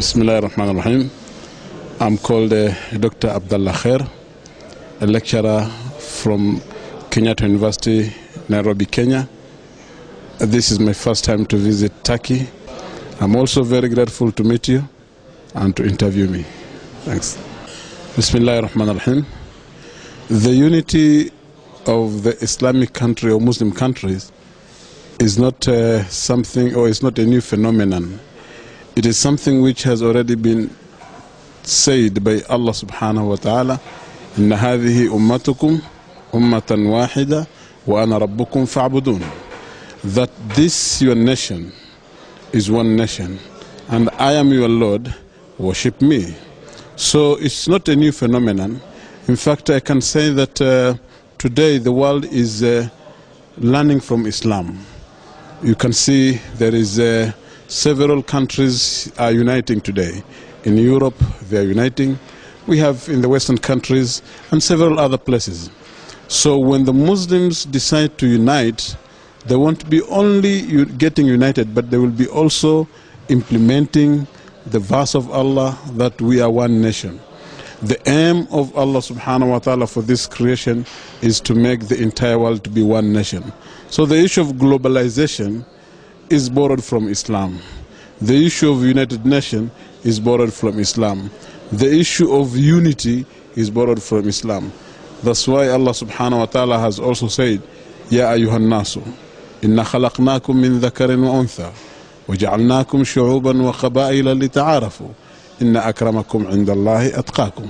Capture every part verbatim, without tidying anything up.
Bismillah ar-Rahman ar-Rahim. I'm called uh, Doctor Abdullah Khair, a lecturer from Kenyatta University, Nairobi, Kenya. This is my first time to visit Turkey. I'm also very grateful to meet you and to interview me. Thanks. Bismillah ar-Rahman ar-Rahim. The unity of the Islamic country or Muslim countries is not uh, something, or is not a new phenomenon. It is something which has already been said by Allah subhanahu wa ta'ala, إن هذه أمتكم أمة واحدة وأنا ربكم فاعبدون. That this your nation is one nation and I am your Lord, worship me. So it's not a new phenomenon. In fact, I can say that uh, today the world is uh, learning from Islam. You can see there is uh, several countries are uniting today. In Europe, they are uniting. We have in the Western countries and several other places. So when the Muslims decide to unite, they won't be only getting united, but they will be also implementing the verse of Allah that we are one nation. The aim of Allah subhanahu wa ta'ala for this creation is to make the entire world to be one nation. So the issue of globalization is borrowed from Islam. The issue of United Nations is borrowed from Islam. The issue of unity is borrowed from Islam. That's why Allah subhanahu wa ta'ala has also said, Ya ayyuhan nasu, inna khalaqnakum min dhakarin wa untha, wa ja'alnakum shu'uban wa qaba'ila lita'arafu, inna akramakum indallahi atqakum.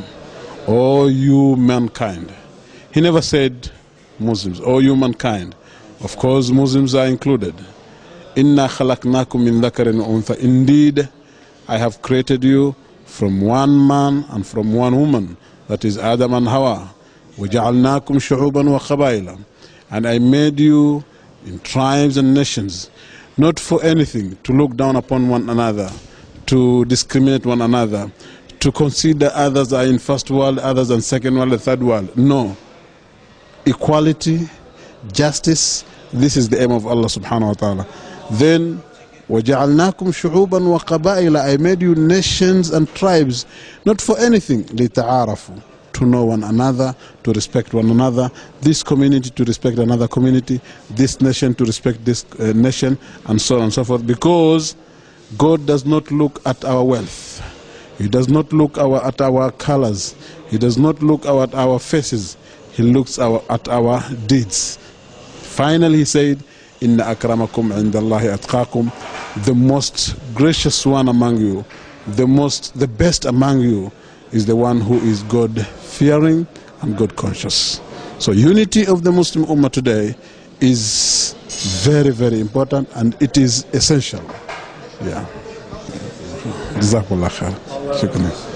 O you mankind. He never said Muslims, O you mankind. Of course Muslims are included. Inna khalaqnakum min dhakarin wa untha. Indeed, I have created you from one man and from one woman, that is Adam and Hawa. وَجَعَلْنَاكُمْ شُعُوبًا وَقَبَائِلًا. And I made you in tribes and nations, not for anything, to look down upon one another, to discriminate one another, to consider others are in first world, others in second world, and third world. No. Equality, justice, this is the aim of Allah subhanahu wa ta'ala. Then, وَجَعَلْنَاكُمْ شُعُوبًا وَقَبَائِلًا. I made you nations and tribes, not for anything, لِتَعَارَفُوا, to know one another, to respect one another, this community to respect another community, this nation to respect this uh, nation, and so on and so forth. Because God does not look at our wealth. He does not look our, at our colors. He does not look our, at our faces. He looks our, at our deeds. Finally, he said, Inna akramakum indallahi atqakum. The most gracious one among you, the most, the best among you, is the one who is God-fearing and God-conscious. So unity of the Muslim Ummah today is very, very important, and it is essential. Yeah. Jazakallah khair. Shukran.